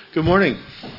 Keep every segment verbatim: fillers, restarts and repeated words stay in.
Good morning.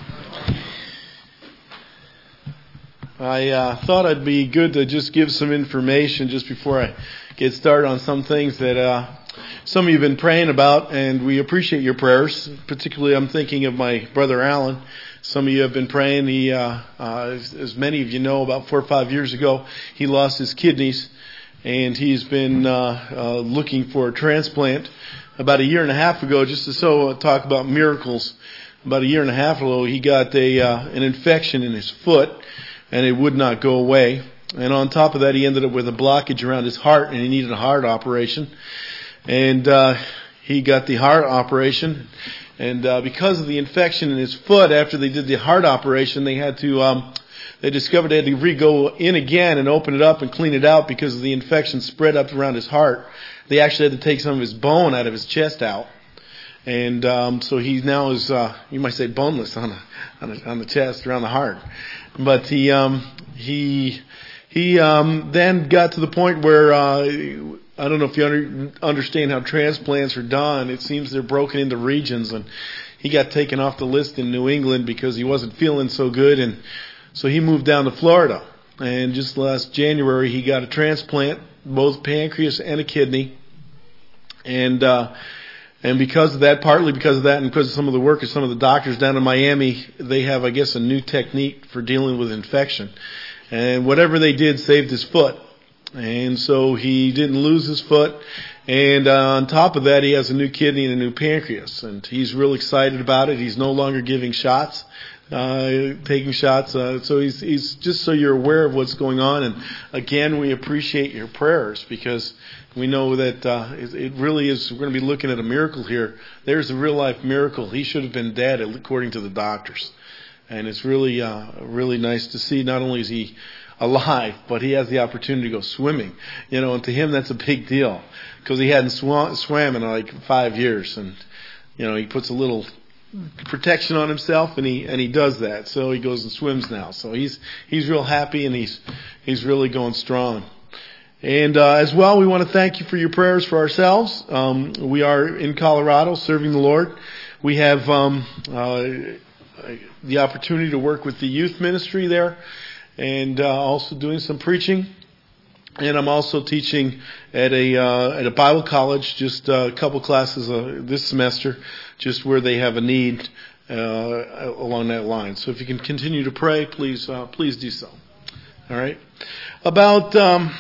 I uh, thought it'd be good to just give some information just before I get started on some things that uh, some of you have been praying about, and we appreciate your prayers. Particularly, I'm thinking of my brother Alan. Some of you have been praying. He, uh, uh, as, as many of you know, about four or five years ago, he lost his kidneys, and he's been uh, uh, looking for a transplant. About a year and a half ago, just to so talk about miracles. About a year and a half ago, he got a uh, an infection in his foot, and it would not go away. And on top of that, he ended up with a blockage around his heart, and he needed a heart operation. And uh, he got the heart operation, and uh, because of the infection in his foot, after they did the heart operation, they had to um, they discovered they had to re-go in again and open it up and clean it out because the infection spread up around his heart. They actually had to take some of his bone out of his chest out. And um, so he now is, uh, you might say, boneless on the on the, on the chest, around the heart. But he um, he he um, then got to the point where uh, I don't know if you under, understand how transplants are done. It seems they're broken into regions, and he got taken off the list in New England because he wasn't feeling so good, and so he moved down to Florida. And just last January, he got a transplant, both pancreas and a kidney, and. Uh, And because of that, partly because of that, and because of some of the work of some of the doctors down in Miami, they have, I guess, a new technique for dealing with infection. And whatever they did saved his foot. And so he didn't lose his foot. And uh, on top of that, he has a new kidney and a new pancreas. And he's real excited about it. He's no longer giving shots, uh, taking shots. Uh, so he's, he's just so you're aware of what's going on. And again, we appreciate your prayers because we know that uh, it really is. We're going to be looking at a miracle here. There's a real life miracle. He should have been dead, according to the doctors, and it's really, uh, really nice to see. Not only is he alive, but he has the opportunity to go swimming. You know, and to him that's a big deal because he hadn't sw- swam in like five years, and you know he puts a little protection on himself, and he and he does that. So he goes and swims now. So he's he's real happy, and he's he's really going strong. And uh, as well, we want to thank you for your prayers for ourselves. Um, we are in Colorado serving the Lord. We have um, uh, the opportunity to work with the youth ministry there and uh, also doing some preaching. And I'm also teaching at a uh, at a Bible college, just a couple classes uh, this semester, just where they have a need uh, along that line. So if you can continue to pray, please uh, please do so. All right. About... Um,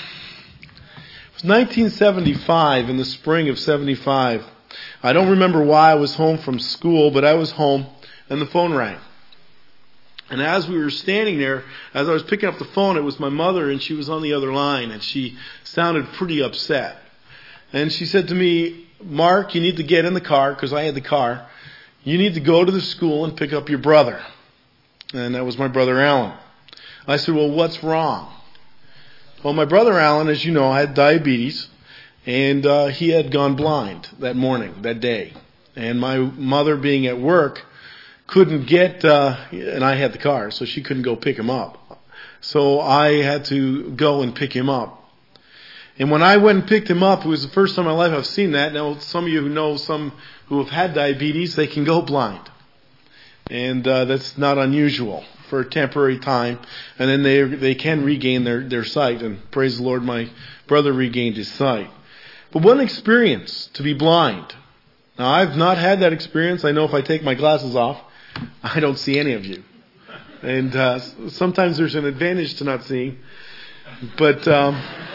nineteen seventy-five, in the spring of seventy-five. I don't remember why I was home from school, but I was home and the phone rang. And as we were standing there, as I was picking up the phone, it was my mother, and she was on the other line, and she sounded pretty upset. And she said to me, "Mark, you need to get in the car," because I had the car. "You need to go to the school and pick up your brother." And that was my brother Alan. I said, "Well, what's wrong?" Well, my brother Alan, as you know, had diabetes, and uh, he had gone blind that morning, that day. And my mother, being at work, couldn't get, uh, and I had the car, so she couldn't go pick him up. So I had to go and pick him up. And when I went and picked him up, it was the first time in my life I've seen that. Now, some of you who know some who have had diabetes, they can go blind. And uh, that's not unusual for a temporary time, and then they they can regain their, their sight, and praise the Lord, my brother regained his sight. But what an experience to be blind. Now, I've not had that experience. I know if I take my glasses off, I don't see any of you. And uh, sometimes there's an advantage to not seeing, but um,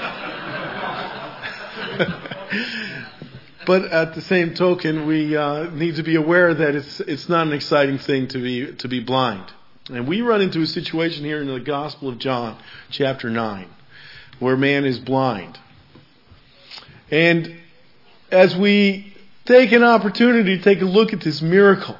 but at the same token, we uh, need to be aware that it's it's not an exciting thing to be to be blind. And we run into a situation here in the Gospel of John, chapter nine, where man is blind. And as we take an opportunity to take a look at this miracle,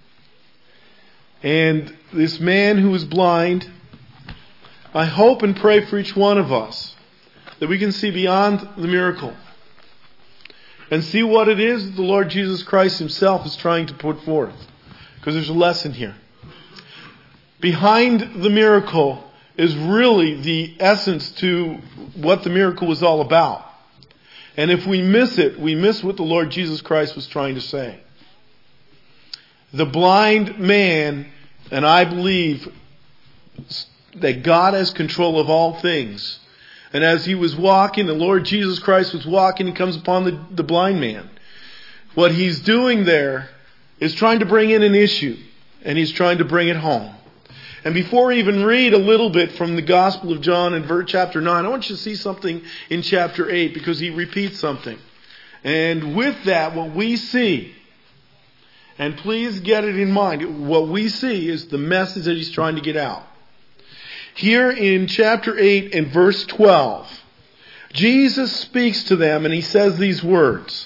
and this man who is blind, I hope and pray for each one of us that we can see beyond the miracle and see what it is that the Lord Jesus Christ himself is trying to put forth. Because there's a lesson here. Behind the miracle is really the essence to what the miracle was all about. And if we miss it, we miss what the Lord Jesus Christ was trying to say. the blind man, and I believe that God has control of all things. And as he was walking, the Lord Jesus Christ was walking, he comes upon the, the blind man. What he's doing there is trying to bring in an issue, and he's trying to bring it home. And before we even read a little bit from the Gospel of John in verse chapter nine, I want you to see something in chapter eight, because he repeats something. And with that, what we see, and please get it in mind, what we see is the message that he's trying to get out. Here in chapter eight and verse twelve, Jesus speaks to them and he says these words,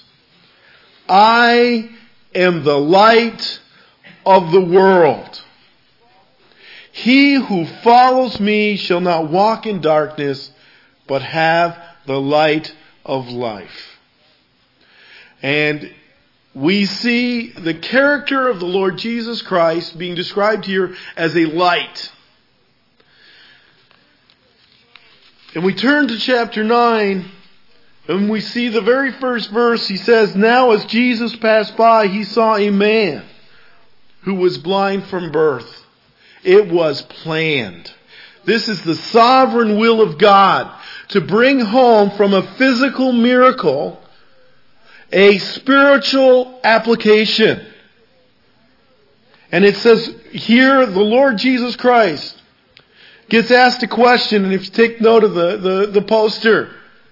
I am the light of the world. He who follows me shall not walk in darkness, but have the light of life. And we see the character of the Lord Jesus Christ being described here as a light. And we turn to chapter nine, and we see the very first verse. He says, now as Jesus passed by, he saw a man who was blind from birth. It was planned. This is the sovereign will of God to bring home from a physical miracle a spiritual application. And it says here, the Lord Jesus Christ gets asked a question, and if you take note of the, the, the poster,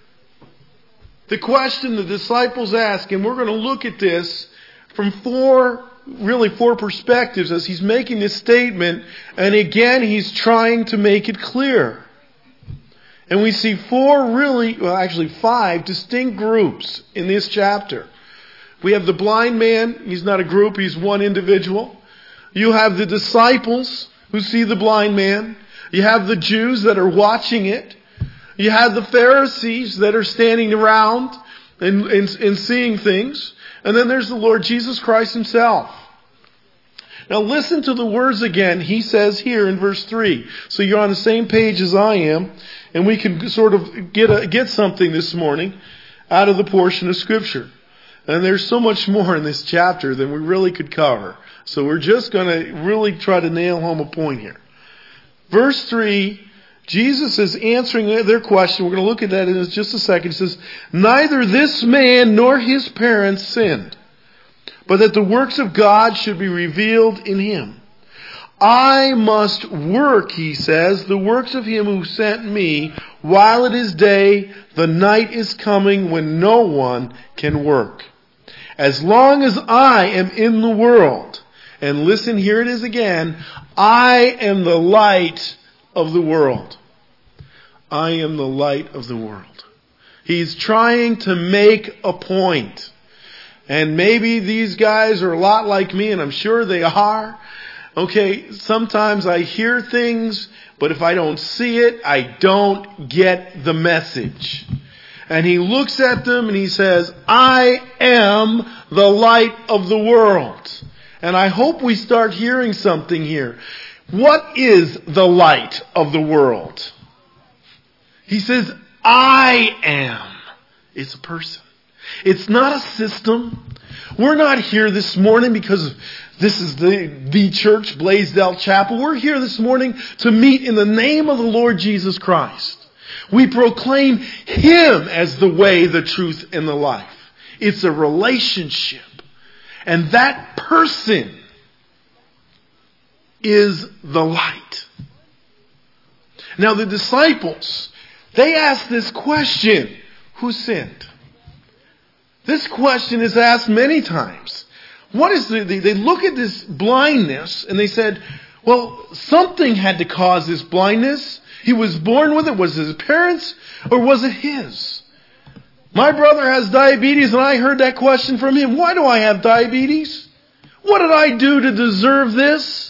the question the disciples ask, and we're going to look at this from four, really four perspectives as he's making this statement, and again he's trying to make it clear. And we see four really, well actually five distinct groups in this chapter. We have the blind man. He's not a group, he's one individual. You have the disciples who see the blind man. You have the Jews that are watching it. You have the Pharisees that are standing around and, and, and seeing things. And then there's the Lord Jesus Christ himself. Now listen to the words again. He says here in verse three. So you're on the same page as I am. And we can sort of get a, get something this morning out of the portion of Scripture. And there's so much more in this chapter than we really could cover. So we're just going to really try to nail home a point here. Verse three, Jesus is answering their question. We're going to look at that in just a second. He says, neither this man nor his parents sinned, but that the works of God should be revealed in him. I must work, he says, the works of him who sent me while it is day. The night is coming when no one can work. As long as I am in the world, and listen, here it is again, I am the light of the world. I am the light of the world. He's trying to make a point. And maybe these guys are a lot like me, and I'm sure they are. Okay, sometimes I hear things, but if I don't see it, I don't get the message. And he looks at them and he says, I am the light of the world. And I hope we start hearing something here. What is the light of the world? He says, I am. It's a person. It's not a system. We're not here this morning because this is the, the church, Blaisdell Chapel. We're here this morning to meet in the name of the Lord Jesus Christ. We proclaim him as the way, the truth, and the life. It's a relationship. And that person is the light. Now the disciples, they asked this question, who sinned? This question is asked many times. What is the, they look at this blindness and they said, well, something had to cause this blindness. He was born with it. Was it his parents or was it his? My brother has diabetes and I heard that question from him. Why do I have diabetes? What did I do to deserve this?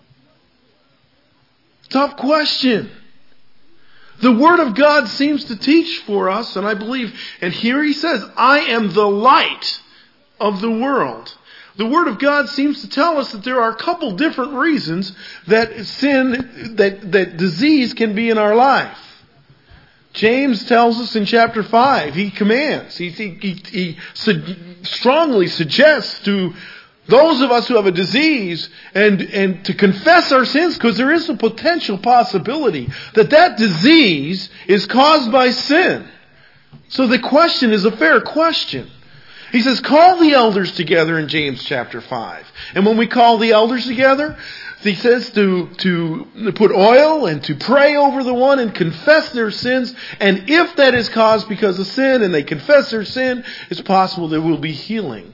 Tough question. The Word of God seems to teach for us, and I believe, and here he says, I am the light of the world. The Word of God seems to tell us that there are a couple different reasons that sin, that, that disease can be in our life. James tells us in chapter five, he commands, he, he, he, he su- strongly suggests to Those of us who have a disease, and, and to confess our sins, because there is a potential possibility that that disease is caused by sin. So the question is a fair question. He says, call the elders together in James chapter five. And when we call the elders together, he says to, to put oil and to pray over the one and confess their sins. And if that is caused because of sin and they confess their sin, it's possible there will be healing.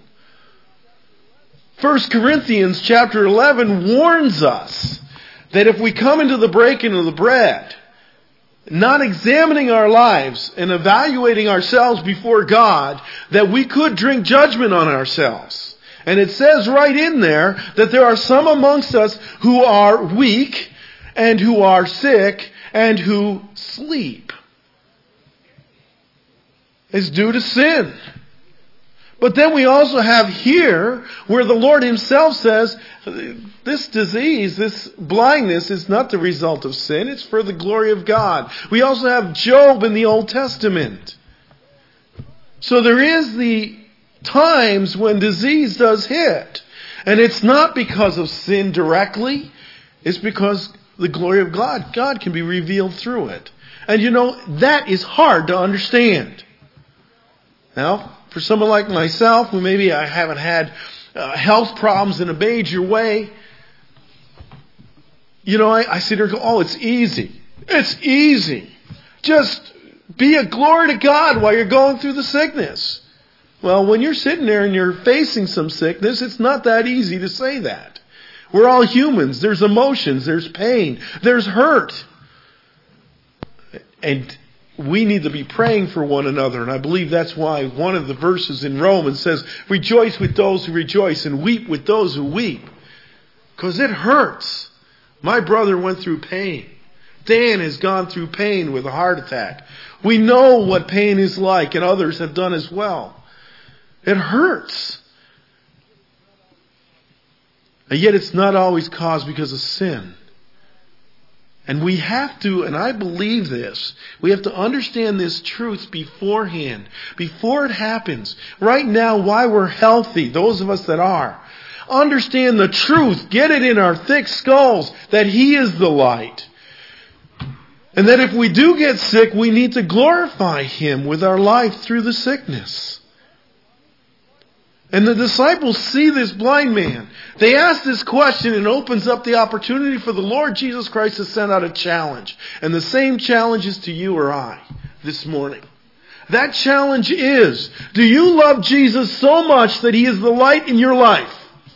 First Corinthians chapter eleven warns us that if we come into the breaking of the bread, not examining our lives and evaluating ourselves before God, that we could drink judgment on ourselves. And it says right in there that there are some amongst us who are weak and who are sick and who sleep. It's due to sin. But then we also have here where the Lord Himself says, this disease, this blindness is not the result of sin. It's for the glory of God. We also have Job in the Old Testament. So there is the times when disease does hit. And it's not because of sin directly. It's because the glory of God, God can be revealed through it. And you know, that is hard to understand. Now, for someone like myself, who maybe I haven't had uh, health problems in a major way, you know, I, I sit here and go, oh, it's easy. It's easy. Just be a glory to God while you're going through the sickness. Well, when you're sitting there and you're facing some sickness, it's not that easy to say that. We're all humans. There's emotions. There's pain. There's hurt. And we need to be praying for one another. And I believe that's why one of the verses in Romans says, rejoice with those who rejoice and weep with those who weep. Because it hurts. My brother went through pain. Dan has gone through pain with a heart attack. We know what pain is like, and others have done as well. It hurts. And yet it's not always caused because of sin. And we have to, and I believe this, we have to understand this truth beforehand, before it happens. Right now, why we're healthy, those of us that are. Understand the truth, get it in our thick skulls, that He is the light. And that if we do get sick, we need to glorify Him with our life through the sickness. And the disciples see this blind man. They ask this question and it opens up the opportunity for the Lord Jesus Christ to send out a challenge. And the same challenge is to you or I this morning. That challenge is, do you love Jesus so much that He is the light in your life?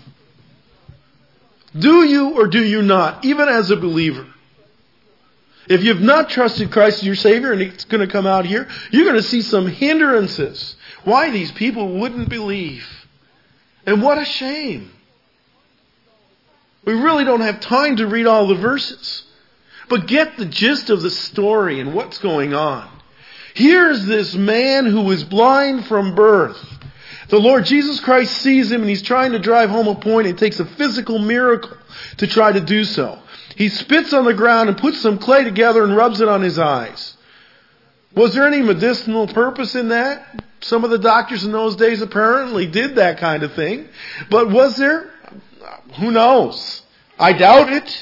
Do you or do you not, even as a believer? If you've not trusted Christ as your Savior, and it's going to come out here, you're going to see some hindrances. Why these people wouldn't believe. And what a shame. We really don't have time to read all the verses. But get the gist of the story and what's going on. Here's this man who was blind from birth. The Lord Jesus Christ sees him and He's trying to drive home a point and takes a physical miracle to try to do so. He spits on the ground and puts some clay together and rubs it on his eyes. Was there any medicinal purpose in that? Some of the doctors in those days apparently did that kind of thing. But was there? Who knows? I doubt it.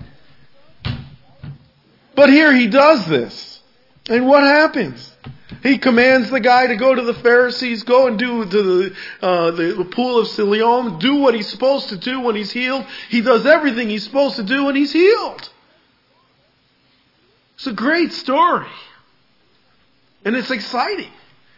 But here he does this. And what happens? He commands the guy to go to the Pharisees, go and do the, uh, the, the pool of Siloam, do what he's supposed to do when he's healed. He does everything he's supposed to do when he's healed. It's a great story. And it's exciting.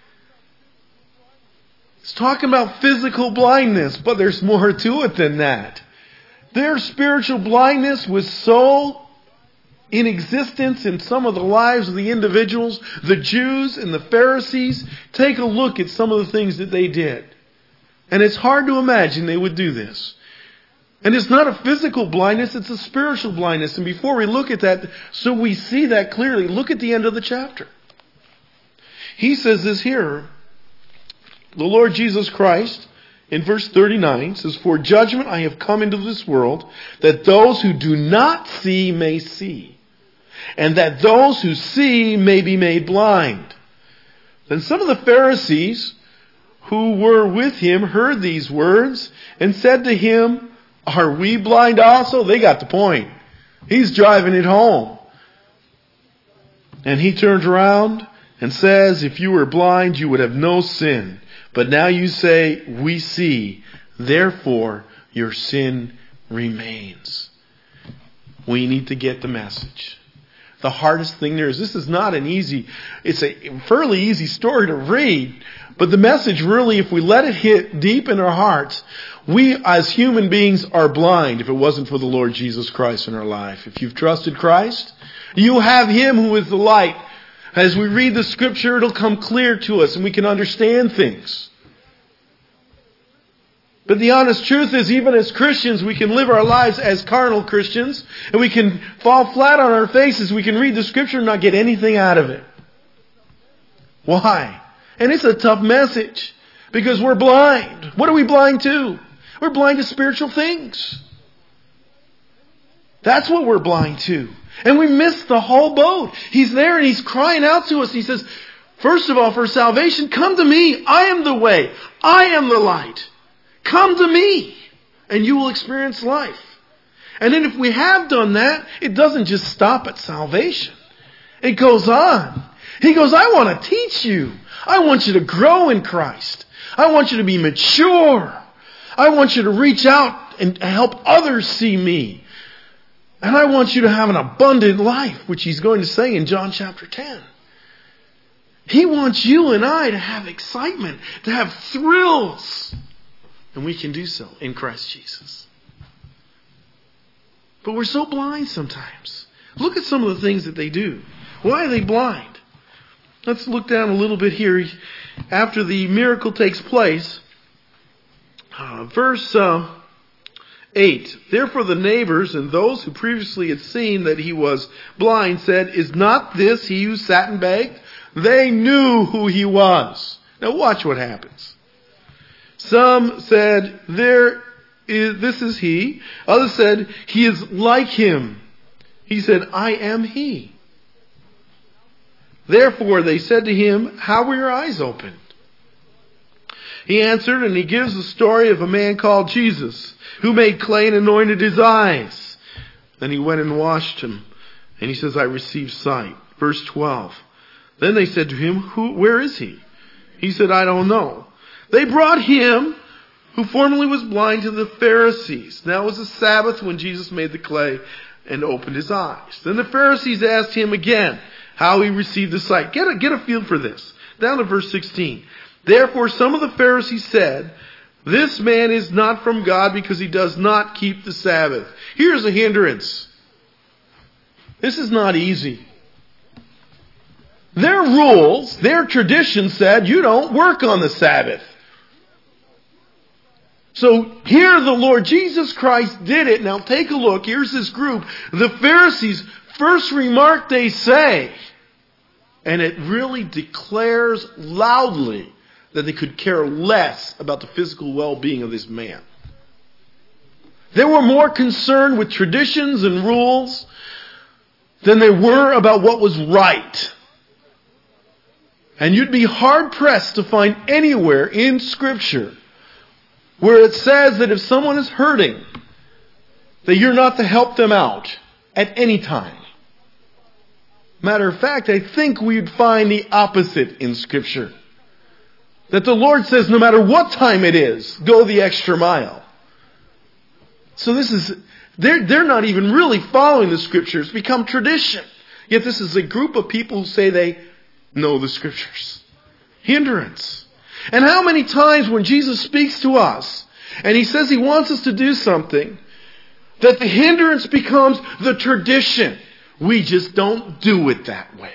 It's talking about physical blindness, but there's more to it than that. Their spiritual blindness was so in existence in some of the lives of the individuals, the Jews and the Pharisees. Take a look at some of the things that they did. And it's hard to imagine they would do this. And it's not a physical blindness, it's a spiritual blindness. And before we look at that, so we see that clearly, look at the end of the chapter. He says this here, the Lord Jesus Christ, in verse thirty-nine, says, for judgment I have come into this world, that those who do not see may see, and that those who see may be made blind. Then some of the Pharisees, who were with him heard these words and said to him, are we blind also? They got the point. He's driving it home. And he turns around and says, if you were blind, you would have no sin. But now you say, we see. Therefore, your sin remains. We need to get the message. The hardest thing there is, this is not an easy, it's a fairly easy story to read. But the message really, if we let it hit deep in our hearts, we as human beings are blind if it wasn't for the Lord Jesus Christ in our life. If you've trusted Christ, you have Him who is the light. As we read the Scripture, it'll come clear to us and we can understand things. But the honest truth is, even as Christians, we can live our lives as carnal Christians, and we can fall flat on our faces. We can read the Scripture and not get anything out of it. Why? And it's a tough message, because we're blind. What are we blind to? We're blind to spiritual things. That's what we're blind to. And we miss the whole boat. He's there and He's crying out to us. He says, first of all, for salvation, come to me. I am the way. I am the light. Come to me and you will experience life. And then if we have done that, it doesn't just stop at salvation. It goes on. He goes, I want to teach you. I want you to grow in Christ. I want you to be mature. I want you to reach out and help others see me. And I want you to have an abundant life, which He's going to say in John chapter ten. He wants you and I to have excitement, to have thrills. And we can do so in Christ Jesus. But we're so blind sometimes. Look at some of the things that they do. Why are they blind? Let's look down a little bit here. After the miracle takes place, uh, verse uh, eight. Therefore the neighbors and those who previously had seen that he was blind said, is not this he who sat and begged? They knew who he was. Now watch what happens. Some said, there is, this is he. Others said, he is like him. He said, I am he. Therefore they said to him, how were your eyes opened? He answered, and he gives the story of a man called Jesus, who made clay and anointed his eyes. Then he went and washed him. And he says, I received sight. Verse twelve. Then they said to him, Who, where is he? He said, I don't know. They brought him, who formerly was blind, to the Pharisees. Now it was the Sabbath when Jesus made the clay and opened his eyes. Then the Pharisees asked him again how he received the sight. Get a, get a feel for this. Down to verse sixteen. Therefore some of the Pharisees said, this man is not from God because he does not keep the Sabbath. Here's a hindrance. This is not easy. Their rules, their tradition said you don't work on the Sabbath. So here the Lord Jesus Christ did it. Now take a look. Here's this group. The Pharisees' first remark they say, and it really declares loudly that they could care less about the physical well-being of this man. They were more concerned with traditions and rules than they were about what was right. And you'd be hard-pressed to find anywhere in Scripture where it says that if someone is hurting, that you're not to help them out at any time. Matter of fact, I think we'd find the opposite in Scripture. That the Lord says no matter what time it is, go the extra mile. So this is, they're, they're not even really following the Scriptures. It's become tradition. Yet this is a group of people who say they know the Scriptures. Hindrance. And how many times when Jesus speaks to us and He says He wants us to do something, that the hindrance becomes the tradition. We just don't do it that way.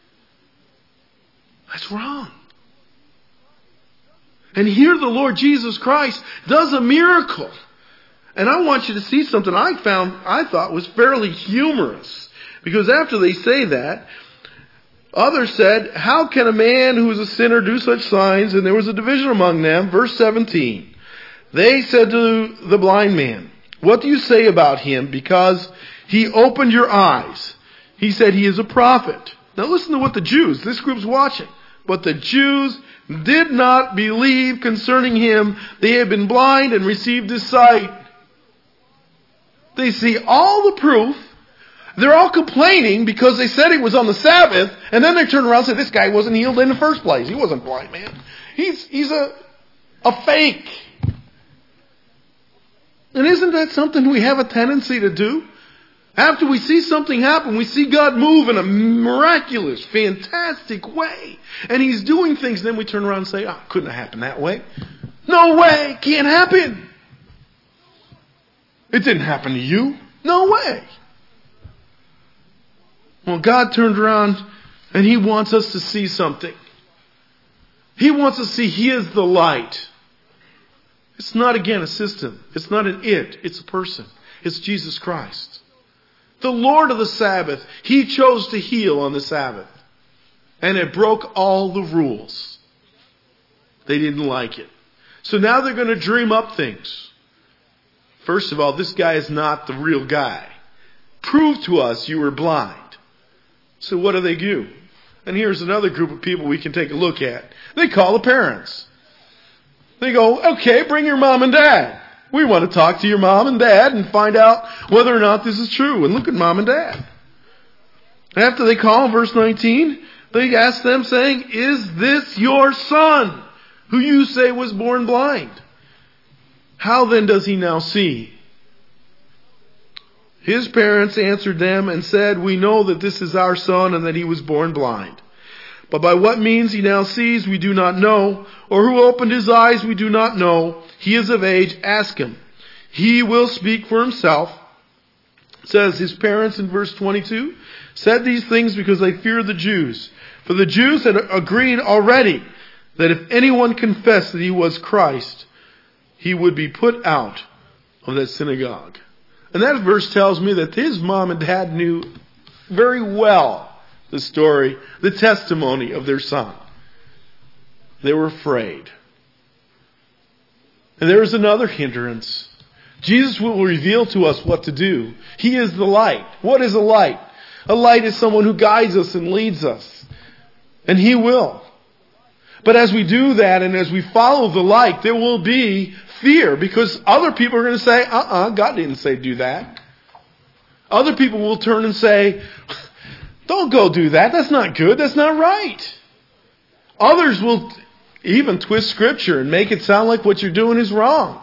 That's wrong. And here the Lord Jesus Christ does a miracle. And I want you to see something I found, I thought was fairly humorous. Because after they say that, others said, how can a man who is a sinner do such signs? And there was a division among them. Verse seventeen. They said to the blind man, what do you say about him? Because he opened your eyes. He said he is a prophet. Now listen to what the Jews, this group's watching. But the Jews did not believe concerning him. They had been blind and received his sight. They see all the proof. They're all complaining because they said it was on the Sabbath, and then they turn around and say, this guy wasn't healed in the first place. He wasn't blind, man. He's, he's a, a fake. And isn't that something we have a tendency to do? After we see something happen, we see God move in a miraculous, fantastic way. And He's doing things, then we turn around and say, oh, couldn't have happened that way. No way, can't happen. It didn't happen to you. No way. Well, God turned around and He wants us to see something. He wants us to see He is the light. It's not, again, a system. It's not an it. It's a person. It's Jesus Christ. The Lord of the Sabbath. He chose to heal on the Sabbath. And it broke all the rules. They didn't like it. So now they're going to dream up things. First of all, this guy is not the real guy. Prove to us you were blind. So what do they do? And here's another group of people we can take a look at. They call the parents. They go, okay, bring your mom and dad. We want to talk to your mom and dad and find out whether or not this is true. And look at mom and dad. After they call, verse nineteen, they ask them saying, is this your son, who you say was born blind? How then does he now see? His parents answered them and said, we know that this is our son and that he was born blind. But by what means he now sees, we do not know. Or who opened his eyes, we do not know. He is of age, ask him. He will speak for himself. It says his parents in verse twenty-two said these things because they feared the Jews. For the Jews had agreed already that if anyone confessed that he was Christ, he would be put out of that synagogue. And that verse tells me that his mom and dad knew very well the story, the testimony of their son. They were afraid. And there is another hindrance. Jesus will reveal to us what to do. He is the light. What is a light? A light is someone who guides us and leads us. And He will. But as we do that and as we follow the light, there will be fear because other people are going to say, uh-uh, God didn't say do that. Other people will turn and say, don't go do that. That's not good. That's not right. Others will even twist Scripture and make it sound like what you're doing is wrong.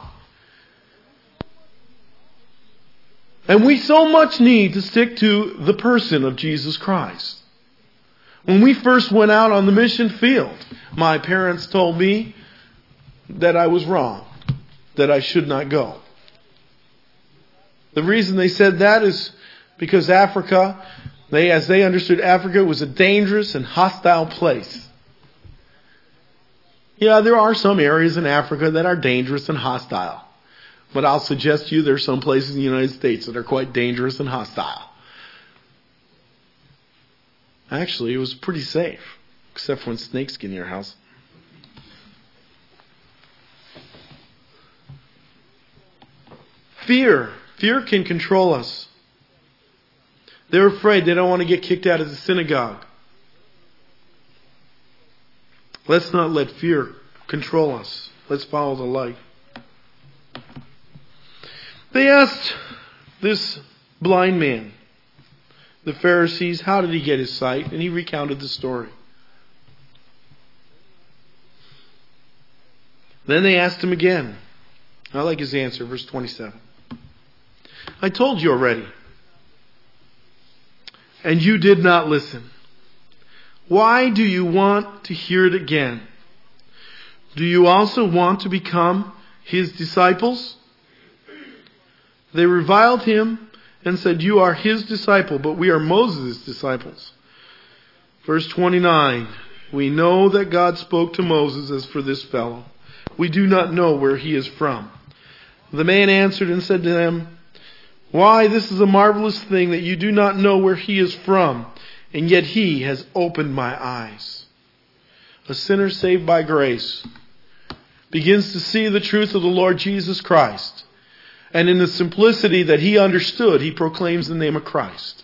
And we so much need to stick to the person of Jesus Christ. When we first went out on the mission field, my parents told me that I was wrong, that I should not go. The reason they said that is because Africa, they, as they understood Africa, was a dangerous and hostile place. Yeah, there are some areas in Africa that are dangerous and hostile. But I'll suggest to you there are some places in the United States that are quite dangerous and hostile. Actually, it was pretty safe, except for when snakes get in your house. Fear. Fear can control us. They're afraid. They don't want to get kicked out of the synagogue. Let's not let fear control us. Let's follow the light. They asked this blind man, the Pharisees, how did he get his sight? And he recounted the story. Then they asked him again. I like his answer, verse twenty-seven. I told you already, and you did not listen. Why do you want to hear it again? Do you also want to become his disciples? They reviled him and said, you are his disciple, but we are Moses' disciples. Verse twenty-nine, we know that God spoke to Moses as for this fellow. We do not know where he is from. The man answered and said to them, why, this is a marvelous thing that you do not know where he is from, and yet he has opened my eyes. A sinner saved by grace begins to see the truth of the Lord Jesus Christ. And in the simplicity that he understood, he proclaims the name of Christ.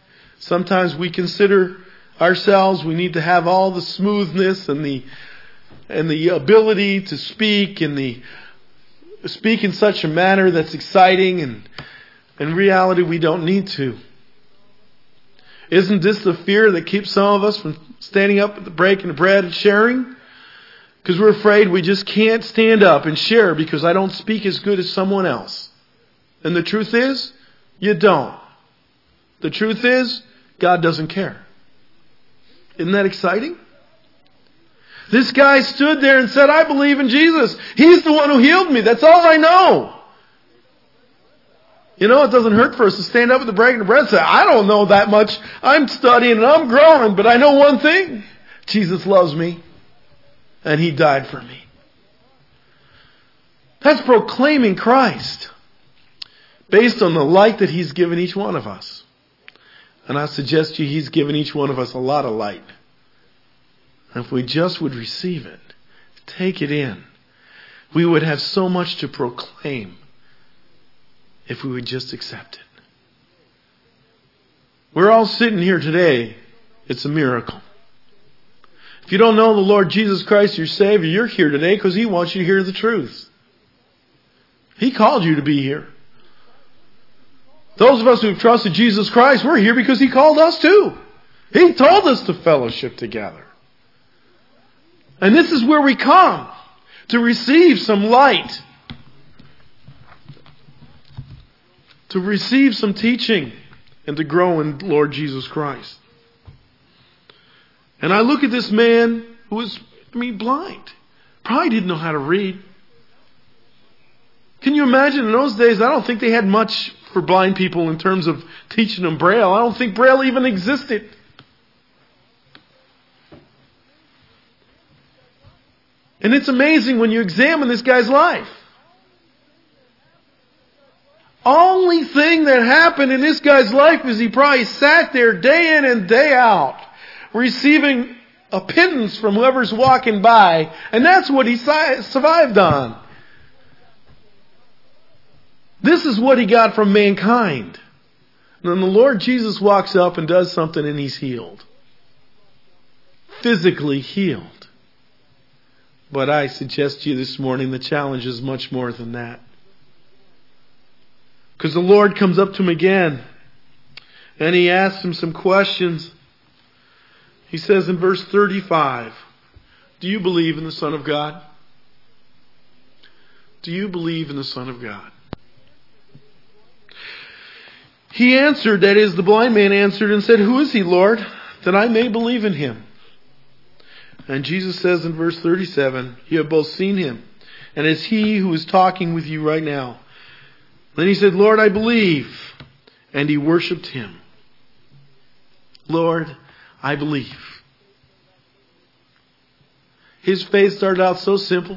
Sometimes we consider ourselves, we need to have all the smoothness and the and the ability to speak and the speak in such a manner that's exciting, and in reality we don't need to. Isn't this the fear that keeps some of us from standing up at the breaking of bread and sharing? Because we're afraid we just can't stand up and share because I don't speak as good as someone else. And the truth is, you don't. The truth is, God doesn't care. Isn't that exciting? This guy stood there and said, I believe in Jesus. He's the one who healed me. That's all I know. You know, it doesn't hurt for us to stand up at the breaking of bread and say, I don't know that much. I'm studying and I'm growing, but I know one thing. Jesus loves me. And He died for me. That's proclaiming Christ based on the light that He's given each one of us. And I suggest to you, He's given each one of us a lot of light. And if we just would receive it, take it in, we would have so much to proclaim if we would just accept it. We're all sitting here today. It's a miracle. If you don't know the Lord Jesus Christ, your Savior, you're here today because He wants you to hear the truth. He called you to be here. Those of us who have trusted Jesus Christ, we're here because He called us too. He told us to fellowship together. And this is where we come to receive some light, to receive some teaching, and to grow in Lord Jesus Christ. And I look at this man who was, I mean, blind. Probably didn't know how to read. Can you imagine in those days, I don't think they had much for blind people in terms of teaching them Braille. I don't think Braille even existed. And it's amazing when you examine this guy's life. Only thing that happened in this guy's life is he probably sat there day in and day out, receiving a pittance from whoever's walking by. And that's what he survived on. This is what he got from mankind. And then the Lord Jesus walks up and does something and he's healed. Physically healed. But I suggest to you this morning the challenge is much more than that. Because the Lord comes up to him again and He asks him some questions. He says in verse thirty-five, do you believe in the Son of God? Do you believe in the Son of God? He answered, that is, the blind man answered and said, who is He, Lord, that I may believe in Him? And Jesus says in verse thirty-seven, you have both seen Him, and it's He who is talking with you right now. Then he said, Lord, I believe. And he worshipped Him. Lord, I believe. His faith started out so simple.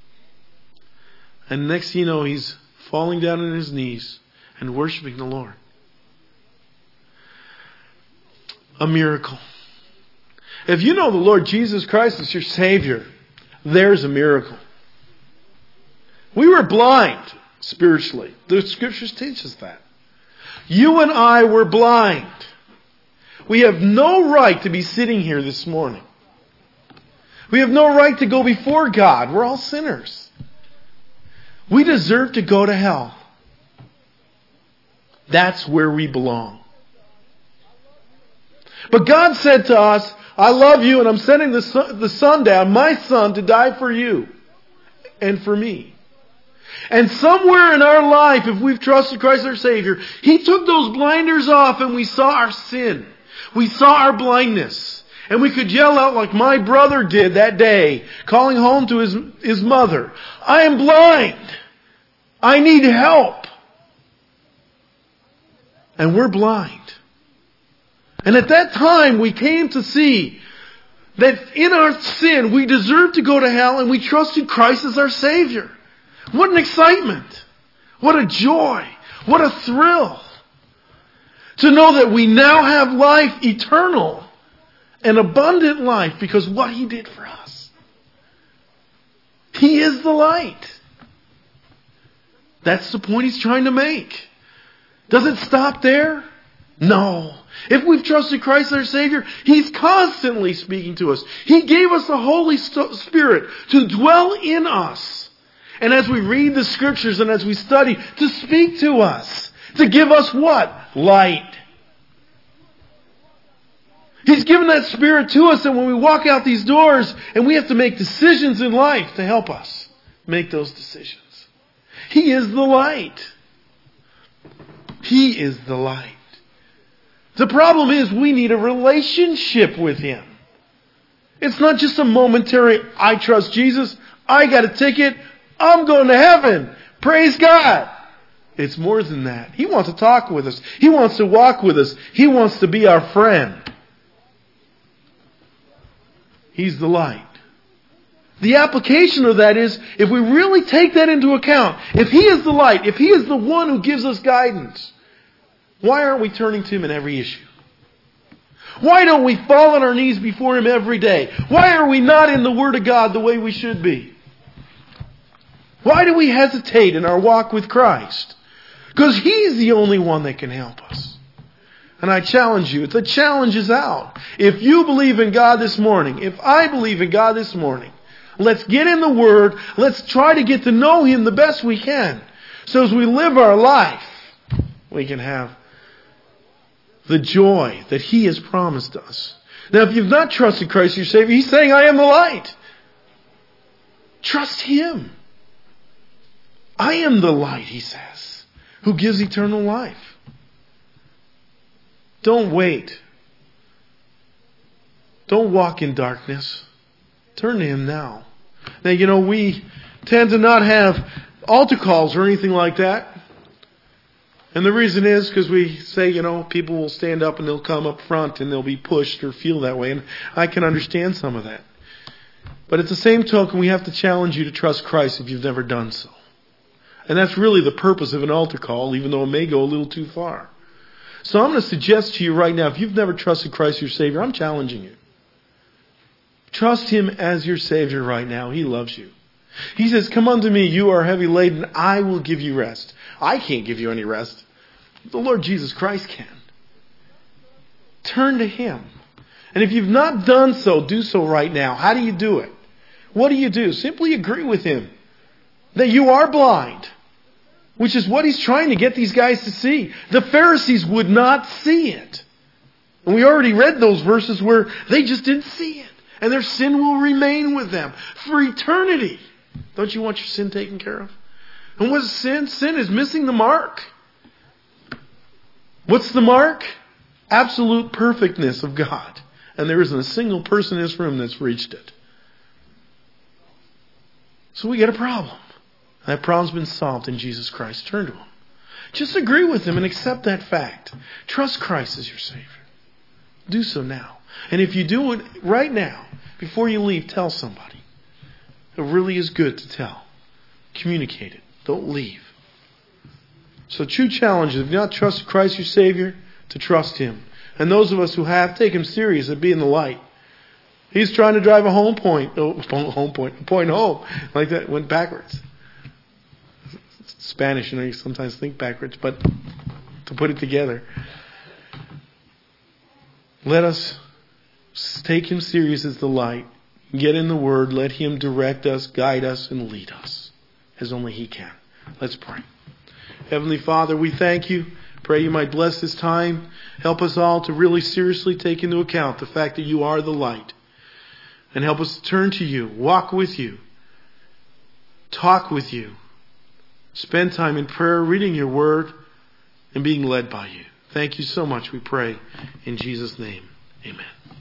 And next thing you know, he's falling down on his knees and worshiping the Lord. A miracle. If you know the Lord Jesus Christ as your Savior, there's a miracle. We were blind spiritually. The Scriptures teach us that. You and I were blind. We have no right to be sitting here this morning. We have no right to go before God. We're all sinners. We deserve to go to hell. That's where we belong. But God said to us, I love you and I'm sending the son, the son down, my Son, to die for you and for me. And somewhere in our life, if we've trusted Christ our Savior, He took those blinders off and we saw our sin. We saw our blindness. And we could yell out like my brother did that day, calling home to his, his mother, I am blind. I need help. And we're blind. And at that time, we came to see that in our sin, we deserve to go to hell, and we trusted Christ as our Savior. What an excitement. What a joy. What a thrill. To know that we now have life eternal and abundant life because what He did for us. He is the light. That's the point He's trying to make. Does it stop there? No. If we've trusted Christ as our Savior, He's constantly speaking to us. He gave us the Holy Spirit to dwell in us. And as we read the Scriptures and as we study, to speak to us. To give us what? Light. He's given that Spirit to us, and when we walk out these doors and we have to make decisions in life to help us make those decisions. He is the light. He is the light. The problem is we need a relationship with Him. It's not just a momentary, I trust Jesus, I got a ticket, I'm going to heaven. Praise God. It's more than that. He wants to talk with us. He wants to walk with us. He wants to be our friend. He's the light. The application of that is, if we really take that into account, if He is the light, if He is the one who gives us guidance, why aren't we turning to Him in every issue? Why don't we fall on our knees before Him every day? Why are we not in the Word of God the way we should be? Why do we hesitate in our walk with Christ? Because He's the only one that can help us. And I challenge you, the challenge is out. If you believe in God this morning, if I believe in God this morning, let's get in the Word, let's try to get to know Him the best we can. So as we live our life, we can have the joy that He has promised us. Now, if you've not trusted Christ your Savior, He's saying, I am the light. Trust Him. I am the light, He says, who gives eternal life. Don't wait. Don't walk in darkness. Turn to Him now. Now, you know, we tend to not have altar calls or anything like that. And the reason is because we say, you know, people will stand up and they'll come up front and they'll be pushed or feel that way. And I can understand some of that. But at the same token, we have to challenge you to trust Christ if you've never done so. And that's really the purpose of an altar call, even though it may go a little too far. So I'm going to suggest to you right now, if you've never trusted Christ your Savior, I'm challenging you. Trust Him as your Savior right now. He loves you. He says, come unto me, you are heavy laden, I will give you rest. I can't give you any rest. The Lord Jesus Christ can. Turn to Him. And if you've not done so, do so right now. How do you do it? What do you do? Simply agree with Him that you are blind, which is what He's trying to get these guys to see. The Pharisees would not see it. And we already read those verses where they just didn't see it. And their sin will remain with them for eternity. Don't you want your sin taken care of? And what's sin? Sin is missing the mark. What's the mark? Absolute perfectness of God. And there isn't a single person in this room that's reached it. So we get a problem. That problem's been solved in Jesus Christ. Turn to Him. Just agree with Him and accept that fact. Trust Christ as your Savior. Do so now. And if you do it right now, before you leave, tell somebody. It really is good to tell. Communicate it. Don't leave. So true challenge is, if you not trust Christ your Savior, to trust Him. And those of us who have, take Him serious and be in the light. He's trying to drive a home point. Oh, home point. Point home. Like that. Went backwards. Spanish, you know, you sometimes think backwards, but to put it together. Let us take Him serious as the light. Get in the Word. Let Him direct us, guide us, and lead us as only He can. Let's pray. Heavenly Father, we thank You. Pray You might bless this time. Help us all to really seriously take into account the fact that You are the light. And help us to turn to You, walk with You, talk with You, spend time in prayer, reading Your Word, and being led by You. Thank You so much, we pray. In Jesus' name, amen.